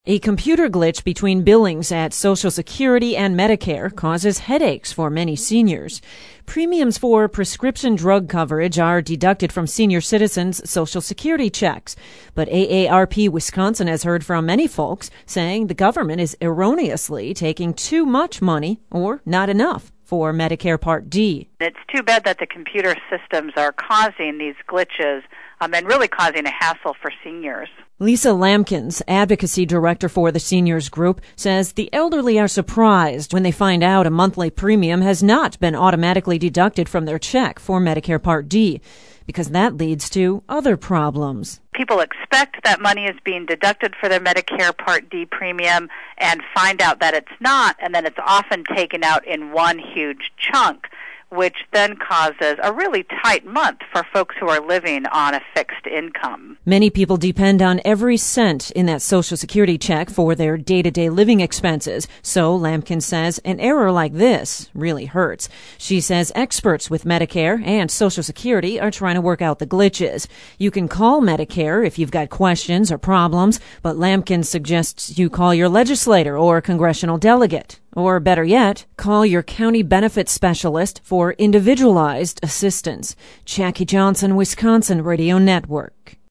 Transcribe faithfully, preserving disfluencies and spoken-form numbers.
A computer glitch between billings at Social Security and Medicare causes headaches for many seniors. Premiums for prescription drug coverage are deducted from senior citizens' Social Security checks. But A A R P Wisconsin has heard from many folks saying the government is erroneously taking too much money or not enough for Medicare Part D. It's too bad that the computer systems are causing these glitches um, and really causing a hassle for seniors. Lisa Lampkins, advocacy director for the seniors group, says the elderly are surprised when they find out a monthly premium has not been automatically deducted from their check for Medicare Part D, because that leads to other problems. People expect that money is being deducted for their Medicare Part D premium and find out that it's not, and then it's often taken out in one huge chunk, which then causes a really tight month for folks who are living on a fixed income. Many people depend on every cent in that Social Security check for their day-to-day living expenses. So, Lampkin says, an error like this really hurts. She says experts with Medicare and Social Security are trying to work out the glitches. You can call Medicare if you've got questions or problems, but Lampkin suggests you call your legislator or congressional delegate. Or better yet, call your county benefits specialist for individualized assistance. Jackie Johnson, Wisconsin Radio Network.